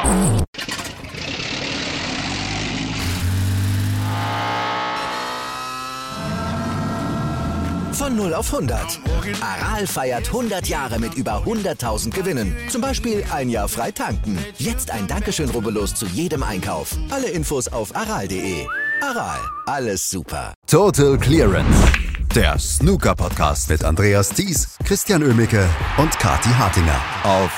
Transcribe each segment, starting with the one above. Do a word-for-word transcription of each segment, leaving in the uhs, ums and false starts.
Von null auf hundert. Aral feiert hundert Jahre mit über hunderttausend Gewinnen. Zum Beispiel ein Jahr frei tanken. Jetzt ein Dankeschön, rubbellos zu jedem Einkauf. Alle Infos auf aral punkt de. Aral, alles super. Total Clearance. Der Snooker-Podcast mit Andreas Thies, Christian Oemicke und Kathi Hartinger auf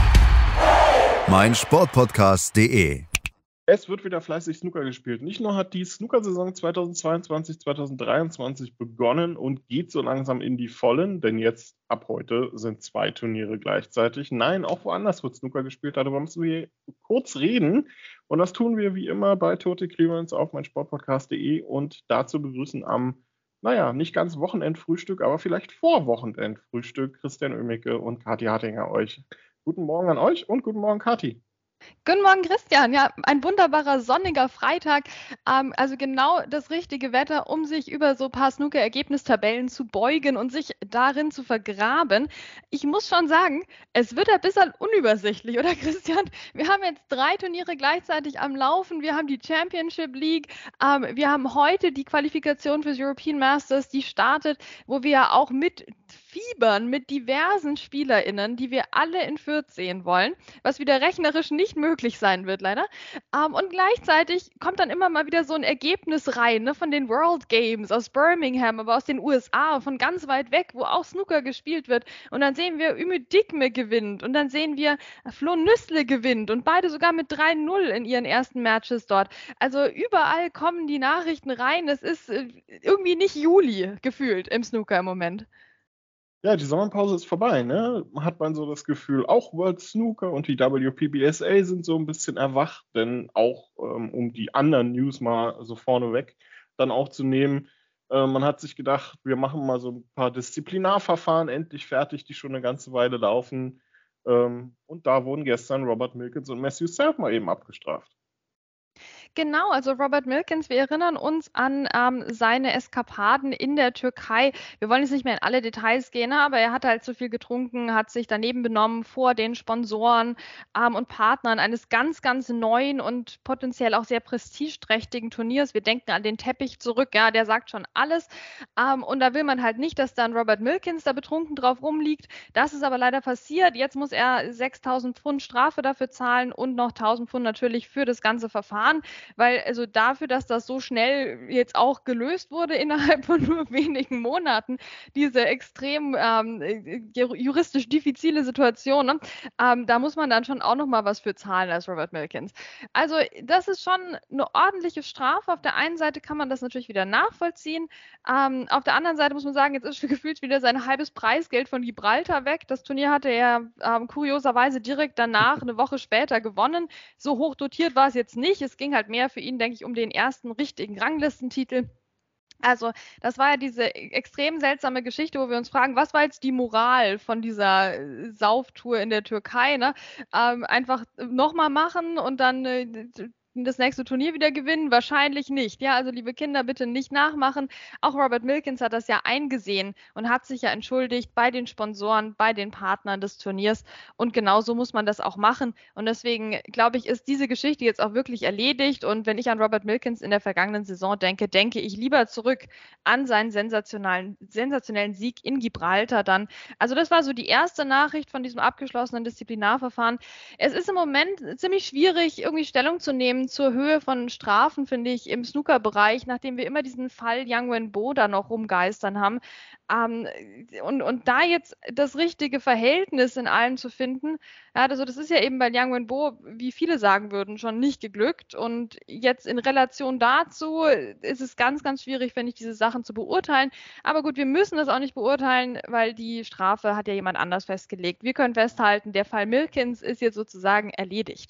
meinsportpodcast punkt de. Es wird wieder fleißig Snooker gespielt. Nicht nur hat die Snooker-Saison zweitausendzweiundzwanzig zweitausenddreiundzwanzig begonnen und geht so langsam in die Vollen, denn jetzt ab heute sind zwei Turniere gleichzeitig. Nein, auch woanders wird Snooker gespielt. Darüber müssen wir kurz reden. Und das tun wir wie immer bei Total Clearance auf meinsportpodcast punkt de und dazu begrüßen am, naja, nicht ganz Wochenendfrühstück, aber vielleicht vor Wochenendfrühstück Christian Oemicke und Kathi Hartinger euch. Guten Morgen an euch und guten Morgen, Kathi. Guten Morgen, Christian. Ja, ein wunderbarer sonniger Freitag. Ähm, also genau das richtige Wetter, um sich über so ein paar Snooker-Ergebnistabellen zu beugen und sich darin zu vergraben. Ich muss schon sagen, es wird ein bisschen unübersichtlich, oder Christian? Wir haben jetzt drei Turniere gleichzeitig am Laufen. Wir haben die Championship League. Ähm, wir haben heute die Qualifikation fürs European Masters, die startet, wo wir ja auch mit fiebern mit diversen SpielerInnen, die wir alle in Fürth sehen wollen, was wieder rechnerisch nicht möglich sein wird, leider. Ähm, und gleichzeitig kommt dann immer mal wieder so ein Ergebnis rein, ne, von den World Games aus Birmingham, aber aus den U S A, von ganz weit weg, wo auch Snooker gespielt wird. Und dann sehen wir, Üme Dikme gewinnt und dann sehen wir, Flo Nüssle gewinnt und beide sogar mit drei null in ihren ersten Matches dort. Also überall kommen die Nachrichten rein. Es ist äh, irgendwie nicht Juli gefühlt im Snooker im Moment. Ja, die Sommerpause ist vorbei, ne? Hat man so das Gefühl, auch World Snooker und die W P B S A sind so ein bisschen erwacht, denn auch, ähm, um die anderen News mal so vorneweg dann auch zu nehmen, äh, man hat sich gedacht, wir machen mal so ein paar Disziplinarverfahren endlich fertig, die schon eine ganze Weile laufen. Ähm, und da wurden gestern Robert Milkins und Matthew Self mal eben abgestraft. Genau, also Robert Milkins, wir erinnern uns an ähm, seine Eskapaden in der Türkei. Wir wollen jetzt nicht mehr in alle Details gehen, aber er hat halt zu viel getrunken, hat sich daneben benommen vor den Sponsoren ähm, und Partnern eines ganz, ganz neuen und potenziell auch sehr prestigeträchtigen Turniers. Wir denken an den Teppich zurück, ja, der sagt schon alles. Ähm, und da will man halt nicht, dass dann Robert Milkins da betrunken drauf rumliegt. Das ist aber leider passiert. Jetzt muss er sechstausend Pfund Strafe dafür zahlen und noch tausend Pfund natürlich für das ganze Verfahren. Weil also dafür, dass das so schnell jetzt auch gelöst wurde innerhalb von nur wenigen Monaten, diese extrem ähm, juristisch diffizile Situation, ne? ähm, da muss man dann schon auch nochmal was für zahlen als Robert Milkins. Also das ist schon eine ordentliche Strafe. Auf der einen Seite kann man das natürlich wieder nachvollziehen. Ähm, auf der anderen Seite muss man sagen, jetzt ist gefühlt wieder sein halbes Preisgeld von Gibraltar weg. Das Turnier hatte er ähm, kurioserweise direkt danach, eine Woche später gewonnen. So hoch dotiert war es jetzt nicht. Es ging halt mehr für ihn, denke ich, um den ersten richtigen Ranglistentitel. Also das war ja diese extrem seltsame Geschichte, wo wir uns fragen, was war jetzt die Moral von dieser Sauftour in der Türkei? Ne? Ähm, einfach nochmal machen und dann äh, das nächste Turnier wieder gewinnen? Wahrscheinlich nicht. Ja, also liebe Kinder, bitte nicht nachmachen. Auch Robert Milkins hat das ja eingesehen und hat sich ja entschuldigt bei den Sponsoren, bei den Partnern des Turniers. Und genau so muss man das auch machen. Und deswegen, glaube ich, ist diese Geschichte jetzt auch wirklich erledigt. Und wenn ich an Robert Milkins in der vergangenen Saison denke, denke ich lieber zurück an seinen sensationalen, sensationellen Sieg in Gibraltar dann. Also das war so die erste Nachricht von diesem abgeschlossenen Disziplinarverfahren. Es ist im Moment ziemlich schwierig, irgendwie Stellung zu nehmen zur Höhe von Strafen, finde ich, im Snooker-Bereich, nachdem wir immer diesen Fall Yang Wenbo da noch rumgeistern haben. Ähm, und, und da jetzt das richtige Verhältnis in allem zu finden, ja, also das ist ja eben bei Yang Wenbo, wie viele sagen würden, schon nicht geglückt. Und jetzt in Relation dazu ist es ganz, ganz schwierig, finde ich, diese Sachen zu beurteilen. Aber gut, wir müssen das auch nicht beurteilen, weil die Strafe hat ja jemand anders festgelegt. Wir können festhalten, der Fall Milkins ist jetzt sozusagen erledigt.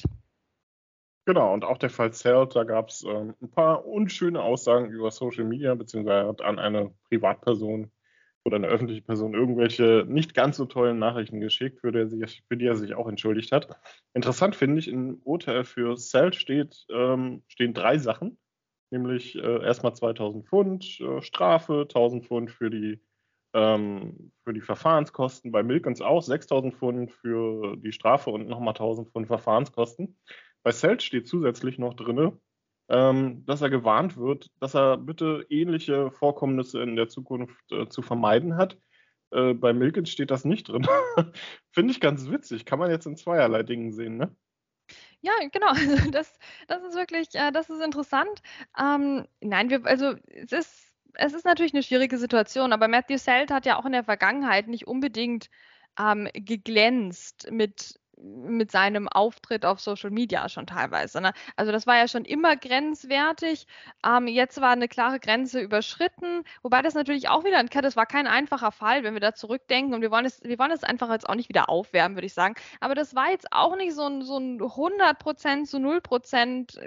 Genau, und auch der Fall Zelt, da gab es ähm, ein paar unschöne Aussagen über Social Media, beziehungsweise hat an eine Privatperson oder eine öffentliche Person irgendwelche nicht ganz so tollen Nachrichten geschickt, für die er sich, für die er sich auch entschuldigt hat. Interessant finde ich, im Urteil für Zelt steht, ähm, stehen drei Sachen, nämlich äh, erstmal zweitausend Pfund äh, Strafe, tausend Pfund für die, ähm, für die Verfahrenskosten, bei Milkins auch sechstausend Pfund für die Strafe und nochmal tausend Pfund Verfahrenskosten. Bei Selt steht zusätzlich noch drin, ähm, dass er gewarnt wird, dass er bitte ähnliche Vorkommnisse in der Zukunft äh, zu vermeiden hat. Äh, bei Milkins steht das nicht drin. Finde ich ganz witzig. Kann man jetzt in zweierlei Dingen sehen, ne? Ja, genau. Also das, das ist wirklich, äh, das ist interessant. Ähm, nein, wir, also es ist, es ist natürlich eine schwierige Situation, aber Matthew Selt hat ja auch in der Vergangenheit nicht unbedingt ähm, geglänzt mit, mit seinem Auftritt auf Social Media schon teilweise. Ne? Also das war ja schon immer grenzwertig. Ähm, jetzt war eine klare Grenze überschritten, wobei das natürlich auch wieder, das war kein einfacher Fall, wenn wir da zurückdenken und wir wollen es, wir wollen es einfach jetzt auch nicht wieder aufwärmen, würde ich sagen. Aber das war jetzt auch nicht so ein, so ein hundert Prozent zu null Prozent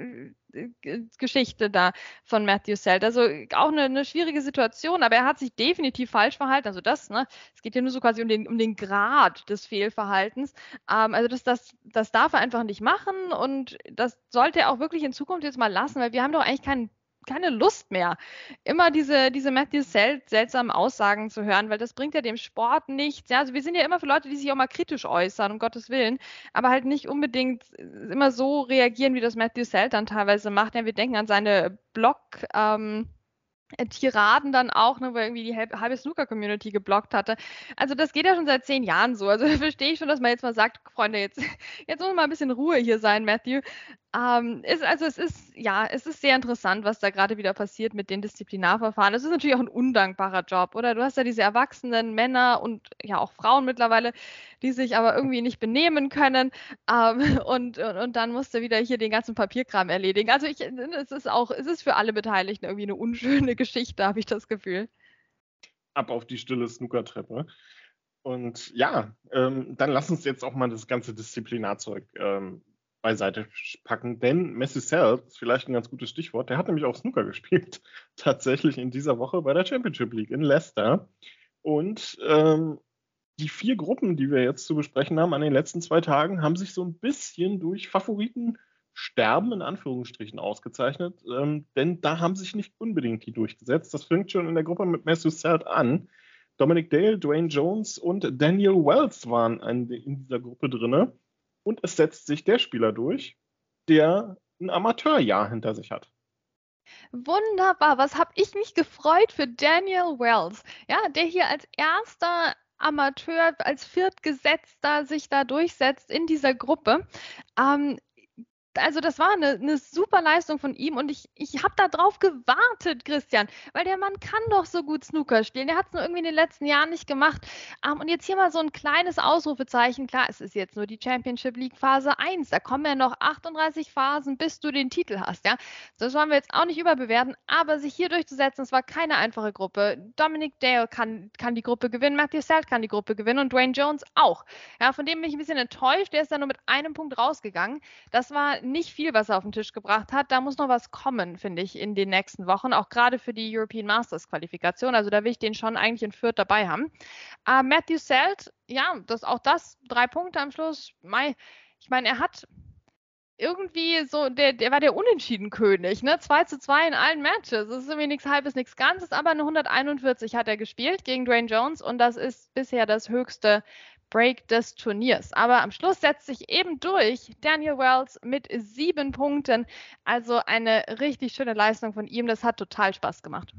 Geschichte da von Matthew Selt. Also auch eine, eine schwierige Situation, aber er hat sich definitiv falsch verhalten. Also das, ne, es geht ja nur so quasi um den, um den Grad des Fehlverhaltens. Ähm, also das, das, das darf er einfach nicht machen und das sollte er auch wirklich in Zukunft jetzt mal lassen, weil wir haben doch eigentlich keinen keine Lust mehr, immer diese, diese Matthew Selt seltsamen Aussagen zu hören, weil das bringt ja dem Sport nichts. Ja, also wir sind ja immer für Leute, die sich auch mal kritisch äußern, um Gottes Willen, aber halt nicht unbedingt immer so reagieren, wie das Matthew Selt dann teilweise macht. Ja, wir denken an seine Blog, ähm, Tiraden dann auch, ne, wo er irgendwie die halbe Snooker-Community geblockt hatte. Also das geht ja schon seit zehn Jahren so. Also da verstehe ich schon, dass man jetzt mal sagt, Freunde, jetzt, jetzt muss mal ein bisschen Ruhe hier sein, Matthew. Ähm, ist, also es ist, ja, es ist sehr interessant, was da gerade wieder passiert mit den Disziplinarverfahren. Es ist natürlich auch ein undankbarer Job, oder? Du hast ja diese erwachsenen Männer und ja auch Frauen mittlerweile, die sich aber irgendwie nicht benehmen können. Ähm, und, und, und dann musst du wieder hier den ganzen Papierkram erledigen. Also ich, es ist auch, es ist für alle Beteiligten irgendwie eine unschöne Geschichte, habe ich das Gefühl. Ab auf die stille Snookertreppe. Und ja, ähm, dann lass uns jetzt auch mal das ganze Disziplinarzeug ähm, beiseite packen, denn Matthew Selt ist vielleicht ein ganz gutes Stichwort. Der hat nämlich auch Snooker gespielt, tatsächlich in dieser Woche bei der Championship League in Leicester. Und ähm, die vier Gruppen, die wir jetzt zu besprechen haben an den letzten zwei Tagen, haben sich so ein bisschen durch Favoritensterben in Anführungsstrichen ausgezeichnet, ähm, denn da haben sich nicht unbedingt die durchgesetzt. Das fängt schon in der Gruppe mit Matthew Selt an. Dominic Dale, Dwayne Jones und Daniel Wells waren in dieser Gruppe drin. Und es setzt sich der Spieler durch, der ein Amateurjahr hinter sich hat. Wunderbar, was habe ich mich gefreut für Daniel Wells, ja, der hier als erster Amateur, als Viertgesetzter sich da durchsetzt in dieser Gruppe. Ähm, Also das war eine, eine super Leistung von ihm und ich, ich habe da drauf gewartet, Christian, weil der Mann kann doch so gut Snooker spielen. Der hat es nur irgendwie in den letzten Jahren nicht gemacht. Um, und jetzt hier mal so ein kleines Ausrufezeichen. Klar, es ist jetzt nur die Championship League Phase eins. Da kommen ja noch achtunddreißig Phasen, bis du den Titel hast. Ja, das wollen wir jetzt auch nicht überbewerten, aber sich hier durchzusetzen, es war keine einfache Gruppe. Dominic Dale kann, kann die Gruppe gewinnen, Matthew Selt kann die Gruppe gewinnen und Dwayne Jones auch. Ja, von dem bin ich ein bisschen enttäuscht. Der ist dann nur mit einem Punkt rausgegangen. Das war nicht viel, was er auf den Tisch gebracht hat. Da muss noch was kommen, finde ich, in den nächsten Wochen, auch gerade für die European Masters Qualifikation. Also da will ich den schon eigentlich in Fürth dabei haben. Uh, Matthew Selt, ja, das, auch das, drei Punkte am Schluss. Mai, ich meine, er hat irgendwie so, der, der war der Unentschieden-König, ne? zwei zu zwei in allen Matches. Das ist irgendwie nichts Halbes, nichts Ganzes, aber eine hunderteinundvierzig hat er gespielt gegen Dwayne Jones und das ist bisher das höchste Break des Turniers. Aber am Schluss setzt sich eben durch Daniel Wells mit sieben Punkten. Also eine richtig schöne Leistung von ihm. Das hat total Spaß gemacht.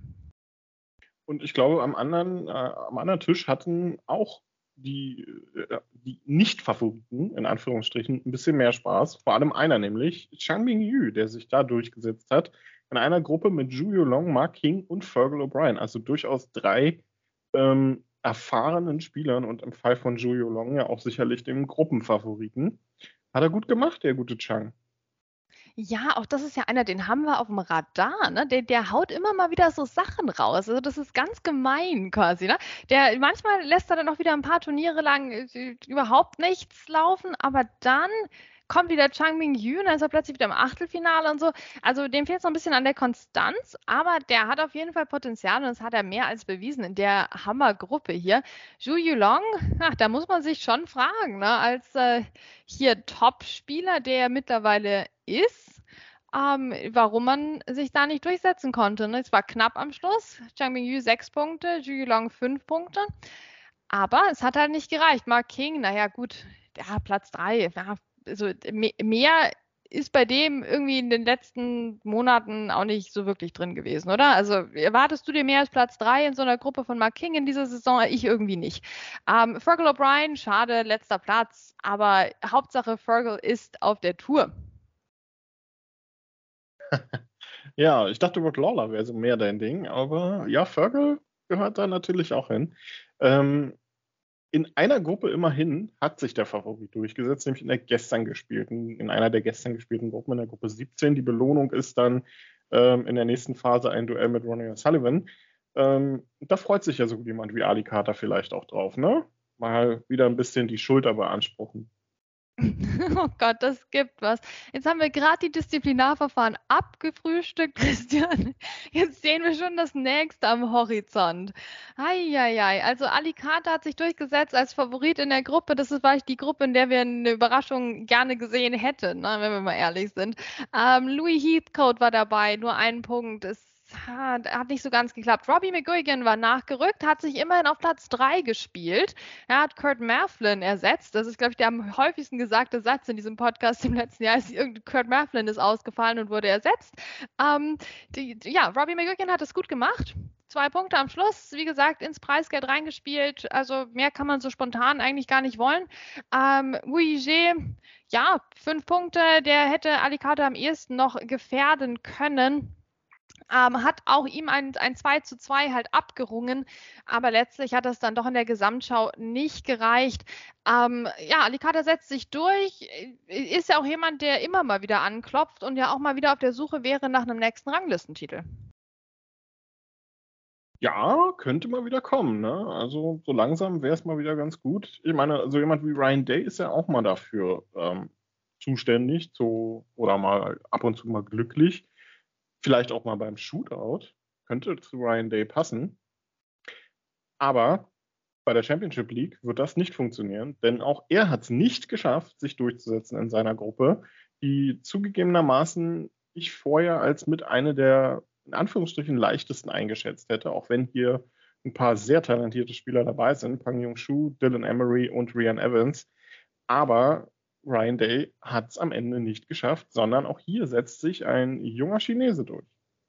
Und ich glaube, am anderen, äh, am anderen Tisch hatten auch die, äh, die Nicht-Favoriten, in Anführungsstrichen, ein bisschen mehr Spaß. Vor allem einer, nämlich Changbin Yu, der sich da durchgesetzt hat. In einer Gruppe mit Zhu Yulong, Mark King und Fergal O'Brien. Also durchaus drei ähm, erfahrenen Spielern und im Fall von Zhu Yulong ja auch sicherlich dem Gruppenfavoriten. Hat er gut gemacht, der gute Chang. Ja, auch das ist ja einer, den haben wir auf dem Radar, ne? Der, der haut immer mal wieder so Sachen raus. Also das ist ganz gemein quasi, ne? Der, manchmal lässt er dann auch wieder ein paar Turniere lang äh, überhaupt nichts laufen, aber dann kommt wieder Changbin Yu, dann ist er plötzlich wieder im Achtelfinale und so. Also dem fehlt es noch ein bisschen an der Konstanz, aber der hat auf jeden Fall Potenzial und das hat er mehr als bewiesen in der Hammergruppe hier. Zhu Yulong, ach, da muss man sich schon fragen, ne? Als äh, hier Top-Spieler, der er mittlerweile ist, ähm, warum man sich da nicht durchsetzen konnte. Ne? Es war knapp am Schluss. Changbin Yu sechs Punkte, Zhu Yulong fünf Punkte. Aber es hat halt nicht gereicht. Mark King, naja gut, ja, Platz drei, ja, also mehr ist bei dem irgendwie in den letzten Monaten auch nicht so wirklich drin gewesen, oder? Also erwartest du dir mehr als Platz drei in so einer Gruppe von Mark King in dieser Saison? Ich irgendwie nicht. Ähm, Fergal O'Brien, schade, letzter Platz, aber Hauptsache Fergal ist auf der Tour. Ja, ich dachte, Rod Lawler wäre so mehr dein Ding, aber ja, Fergal gehört da natürlich auch hin. Ähm, in einer Gruppe immerhin hat sich der Favorit durchgesetzt, nämlich in der gestern gespielten, in einer der gestern gespielten Gruppen, in der Gruppe siebzehn. Die Belohnung ist dann ähm, in der nächsten Phase ein Duell mit Ronnie O'Sullivan. Ähm, da freut sich ja so jemand wie Ali Carter vielleicht auch drauf, ne? Mal wieder ein bisschen die Schulter beanspruchen. Oh Gott, das gibt was. Jetzt haben wir gerade die Disziplinarverfahren abgefrühstückt, Christian. Jetzt sehen wir schon das nächste am Horizont. Eieiei, also Ali Carter hat sich durchgesetzt als Favorit in der Gruppe. Das ist vielleicht die Gruppe, in der wir eine Überraschung gerne gesehen hätten, ne, wenn wir mal ehrlich sind. Ähm, Louis Heathcote war dabei, nur einen Punkt. Es Hat, hat nicht so ganz geklappt. Robbie McGuigan war nachgerückt, hat sich immerhin auf Platz drei gespielt. Er hat Kurt Maflin ersetzt. Das ist, glaube ich, der am häufigsten gesagte Satz in diesem Podcast im letzten Jahr. Ist, Kurt Maflin ist ausgefallen und wurde ersetzt. Ähm, die, ja, Robbie McGuigan hat es gut gemacht. Zwei Punkte am Schluss, wie gesagt, ins Preisgeld reingespielt. Also mehr kann man so spontan eigentlich gar nicht wollen. Ähm, Wuige, ja, fünf Punkte. Der hätte Ali Carter am ehesten noch gefährden können. Ähm, hat auch ihm ein, ein zwei zu zwei halt abgerungen, aber letztlich hat das dann doch in der Gesamtschau nicht gereicht. Ähm, ja, Ali Carter setzt sich durch, ist ja auch jemand, der immer mal wieder anklopft und ja auch mal wieder auf der Suche wäre nach einem nächsten Ranglistentitel. Ja, könnte mal wieder kommen, ne? Also so langsam wäre es mal wieder ganz gut. Ich meine, so jemand wie Ryan Day ist ja auch mal dafür ähm, zuständig, so, oder mal ab und zu mal glücklich. Vielleicht auch mal beim Shootout. Könnte zu Ryan Day passen. Aber bei der Championship League wird das nicht funktionieren, denn auch er hat es nicht geschafft, sich durchzusetzen in seiner Gruppe, die zugegebenermaßen ich vorher als mit eine der in Anführungsstrichen leichtesten eingeschätzt hätte, auch wenn hier ein paar sehr talentierte Spieler dabei sind, Pang Jung-Soo, Dylan Emery und Ryan Evans. Aber Ryan Day hat es am Ende nicht geschafft, sondern auch hier setzt sich ein junger Chinese durch.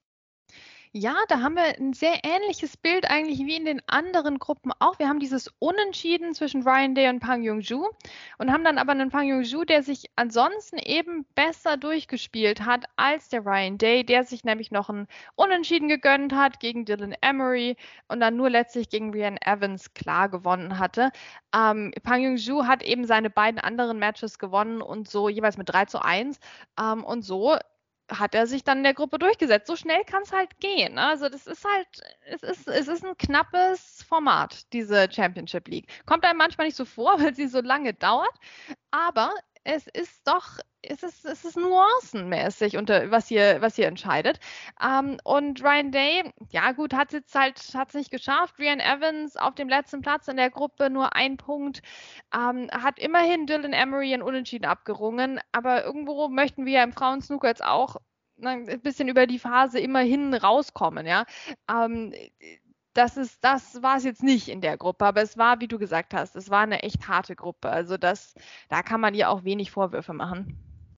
Ja, da haben wir ein sehr ähnliches Bild eigentlich wie in den anderen Gruppen auch. Wir haben dieses Unentschieden zwischen Ryan Day und Pang Jung-Soo und haben dann aber einen Pang Jung-Soo, der sich ansonsten eben besser durchgespielt hat als der Ryan Day, der sich nämlich noch ein Unentschieden gegönnt hat gegen Dylan Emery und dann nur letztlich gegen Ryan Evans klar gewonnen hatte. Ähm, Pang Jung-Soo hat eben seine beiden anderen Matches gewonnen und so jeweils mit drei zu eins ähm, und so hat er sich dann in der Gruppe durchgesetzt. So schnell kann es halt gehen. Ne? Also das ist halt, es ist, es ist ein knappes Format, diese Championship League. Kommt einem manchmal nicht so vor, weil sie so lange dauert, aber es ist doch, es ist, es ist nuancenmäßig, unter, was hier, was hier entscheidet. Ähm, und Ryan Day, ja gut, hat jetzt halt, hat es nicht geschafft. Ryan Evans auf dem letzten Platz in der Gruppe, nur ein Punkt, ähm, hat immerhin Dylan Emery ein Unentschieden abgerungen, aber irgendwo möchten wir ja im Frauensnooker jetzt auch ein bisschen über die Phase immerhin rauskommen, ja. Ähm, Das ist, das war es jetzt nicht in der Gruppe, aber es war, wie du gesagt hast, es war eine echt harte Gruppe. Also das, da kann man ihr auch wenig Vorwürfe machen.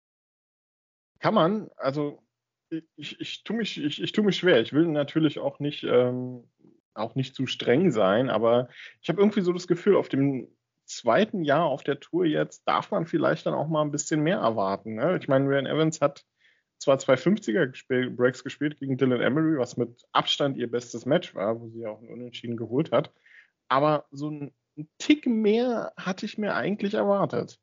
Kann man, also ich, ich tue mich, ich, ich tu mich schwer. Ich will natürlich auch nicht, ähm, auch nicht zu streng sein, aber ich habe irgendwie so das Gefühl, auf dem zweiten Jahr auf der Tour jetzt darf man vielleicht dann auch mal ein bisschen mehr erwarten. Ne? Ich meine, Ryan Evans hat zwar zwei fünfziger-Breaks gespielt gegen Dylan Emery, was mit Abstand ihr bestes Match war, wo sie auch einen Unentschieden geholt hat. Aber so ein Tick mehr hatte ich mir eigentlich erwartet.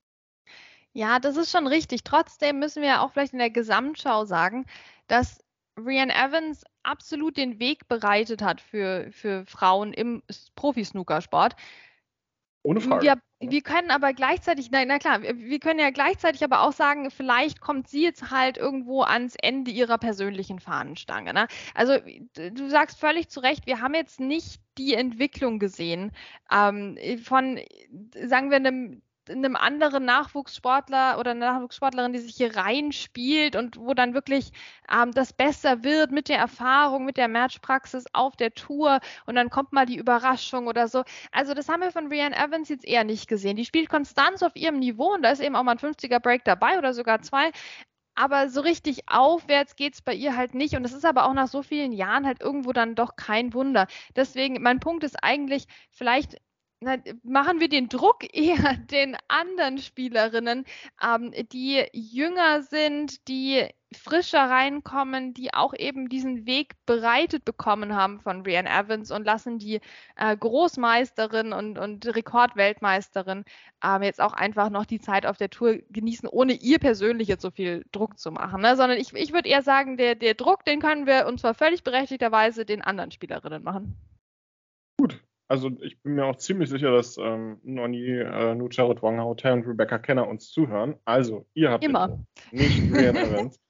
Ja, das ist schon richtig. Trotzdem müssen wir ja auch vielleicht in der Gesamtschau sagen, dass Ryan Evans absolut den Weg bereitet hat für, für Frauen im Profi-Snookersport. Ohne Frage. Wir, wir können aber gleichzeitig, na, na klar, wir, wir können ja gleichzeitig aber auch sagen, vielleicht kommt sie jetzt halt irgendwo ans Ende ihrer persönlichen Fahnenstange. Ne? Also du sagst völlig zu Recht, wir haben jetzt nicht die Entwicklung gesehen ähm, von, sagen wir, einem einem anderen Nachwuchssportler oder einer Nachwuchssportlerin, die sich hier reinspielt und wo dann wirklich ähm, das besser wird mit der Erfahrung, mit der Matchpraxis auf der Tour und dann kommt mal die Überraschung oder so. Also das haben wir von Rhiannon Evans jetzt eher nicht gesehen. Die spielt konstant auf ihrem Niveau und da ist eben auch mal ein fünfziger Break dabei oder sogar zwei. Aber so richtig aufwärts geht es bei ihr halt nicht. Und das ist aber auch nach so vielen Jahren halt irgendwo dann doch kein Wunder. Deswegen, mein Punkt ist eigentlich, vielleicht na, machen wir den Druck eher den anderen Spielerinnen, ähm, die jünger sind, die frischer reinkommen, die auch eben diesen Weg bereitet bekommen haben von Rhiannon Evans und lassen die äh, Großmeisterin und, und Rekordweltmeisterin ähm, jetzt auch einfach noch die Zeit auf der Tour genießen, ohne ihr persönlich jetzt so viel Druck zu machen. Ne? Sondern ich, ich würde eher sagen, der, der Druck, den können wir und zwar völlig berechtigterweise den anderen Spielerinnen machen. Gut. Also ich bin mir auch ziemlich sicher, dass ähm, Nonny, äh, Nucharit Wanghaotai und Rebecca Kenner uns zuhören. Also, ihr habt immer den, nicht Rhiannon Evans.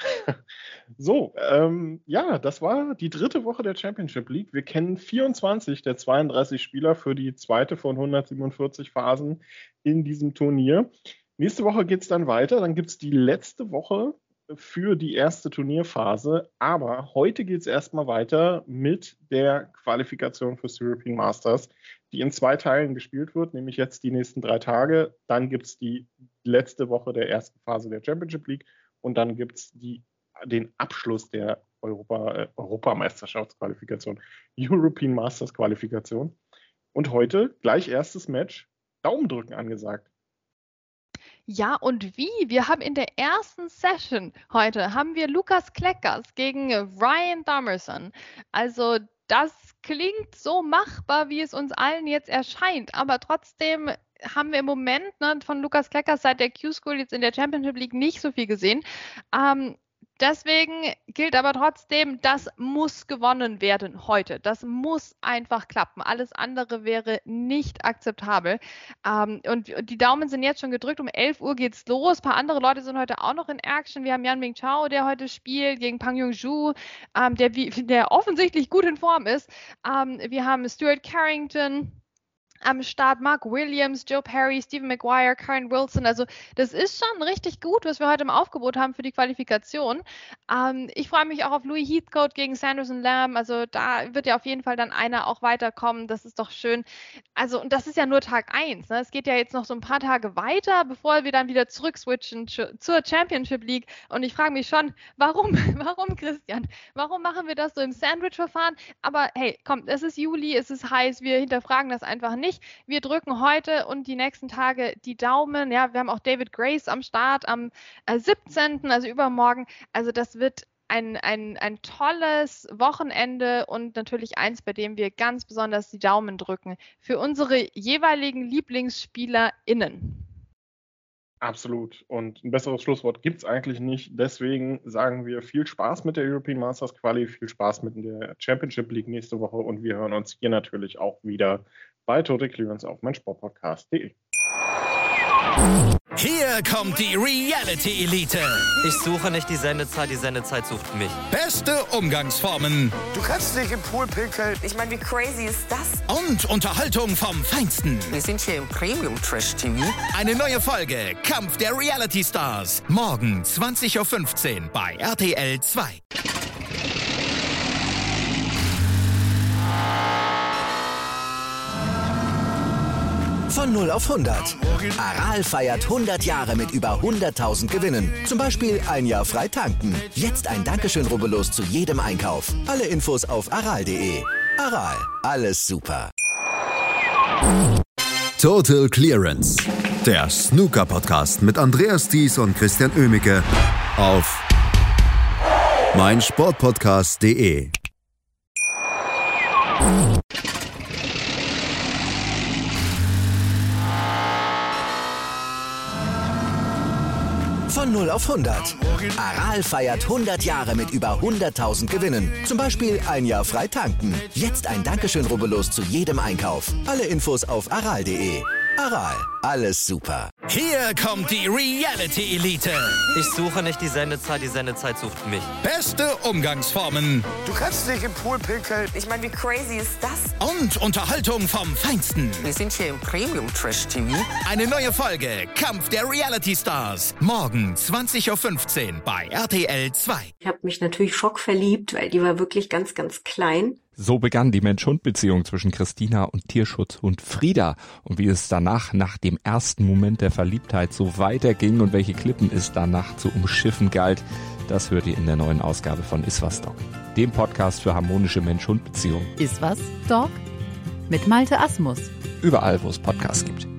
So, ähm, ja, das war die dritte Woche der Championship League. Wir kennen vierundzwanzig der zweiunddreißig Spieler für die zweite von hundertsiebenundvierzig Phasen in diesem Turnier. Nächste Woche geht es dann weiter. Dann gibt es die letzte Woche für die erste Turnierphase, aber heute geht es erstmal weiter mit der Qualifikation fürs European Masters, die in zwei Teilen gespielt wird, nämlich jetzt die nächsten drei Tage, dann gibt es die letzte Woche der ersten Phase der Championship League und dann gibt es den Abschluss der Europa, äh, Europameisterschaftsqualifikation, European Masters Qualifikation. Und heute gleich erstes Match, Daumendrücken angesagt. Ja, und wie? Wir haben in der ersten Session heute, haben wir Lukas Kleckers gegen Ryan Thomerson. Also das klingt so machbar, wie es uns allen jetzt erscheint. Aber trotzdem haben wir im Moment ne, von Lukas Kleckers seit der Q-School jetzt in der Championship League nicht so viel gesehen. Ähm, Deswegen gilt aber trotzdem, das muss gewonnen werden heute. Das muss einfach klappen. Alles andere wäre nicht akzeptabel. Ähm, und die Daumen sind jetzt schon gedrückt. Um elf Uhr geht's los. Ein paar andere Leute sind heute auch noch in Action. Wir haben Yan Ming Chao, der heute spielt, gegen Pang Yong-ju, ähm, der, der offensichtlich gut in Form ist. Ähm, wir haben Stuart Carrington am Start, Mark Williams, Joe Perry, Stephen Maguire, Karen Wilson. Also das ist schon richtig gut, was wir heute im Aufgebot haben für die Qualifikation. Ähm, ich freue mich auch auf Louis Heathcote gegen Sanderson Lamb. Also da wird ja auf jeden Fall dann einer auch weiterkommen. Das ist doch schön. Also und das ist ja nur Tag eins. Ne? Es geht ja jetzt noch so ein paar Tage weiter, bevor wir dann wieder zurück switchen zur Championship League. Und ich frage mich schon, warum, warum Christian? Warum machen wir das so im Sandwich-Verfahren? Aber hey, komm, es ist Juli, es ist heiß, wir hinterfragen das einfach nicht. Wir drücken heute und die nächsten Tage die Daumen. Ja, wir haben auch David Grace am Start am äh, siebzehnten, also übermorgen. Also das wird ein, ein, ein tolles Wochenende und natürlich eins, bei dem wir ganz besonders die Daumen drücken für unsere jeweiligen LieblingsspielerInnen. Absolut. Und ein besseres Schlusswort gibt es eigentlich nicht. Deswegen sagen wir viel Spaß mit der European Masters Quali, viel Spaß mit der Championship League nächste Woche und wir hören uns hier natürlich auch wieder bei Total Clearance auf meinsportpodcast punkt de. Hier kommt die Reality Elite. Ich suche nicht die Sendezeit, die Sendezeit sucht mich. Beste Umgangsformen. Du kannst nicht im Pool pinkeln. Ich meine, wie crazy ist das? Und Unterhaltung vom Feinsten. Wir sind hier im Premium Trash T V. Eine neue Folge Kampf der Reality Stars. Morgen zwanzig Uhr fünfzehn bei R T L zwei. Von null auf hundert. Aral feiert hundert Jahre mit über hunderttausend Gewinnen. Zum Beispiel ein Jahr frei tanken. Jetzt ein Dankeschön, rubbellos zu jedem Einkauf. Alle Infos auf aral punkt de. Aral, alles super. Total Clearance. Der Snooker-Podcast mit Andreas Thies und Christian Oemicke auf meinsportpodcast punkt de. Von null auf hundert. Aral feiert hundert Jahre mit über hunderttausend Gewinnen. Zum Beispiel ein Jahr frei tanken. Jetzt ein Dankeschön, rubbellos zu jedem Einkauf. Alle Infos auf aral punkt de. Aral, alles super. Hier kommt die Reality-Elite. Ich suche nicht die Sendezeit, die Sendezeit sucht mich. Beste Umgangsformen. Du kannst nicht im Pool pinkeln. Ich meine, wie crazy ist das? Und Unterhaltung vom Feinsten. Wir sind hier im Premium-Trash-T V. Eine neue Folge Kampf der Reality Stars. Morgen zwanzig Uhr fünfzehn bei R T L zwei. Ich habe mich natürlich schockverliebt, weil die war wirklich ganz, ganz klein. So begann die Mensch-Hund-Beziehung zwischen Christina und Tierschutzhund Frieda. Und wie es danach, nach dem ersten Moment der Verliebtheit, so weiterging und welche Klippen es danach zu umschiffen galt, das hört ihr in der neuen Ausgabe von Iswas Dog, dem Podcast für harmonische Mensch-Hund-Beziehungen. Iswas Dog mit Malte Asmus. Überall, wo es Podcasts gibt.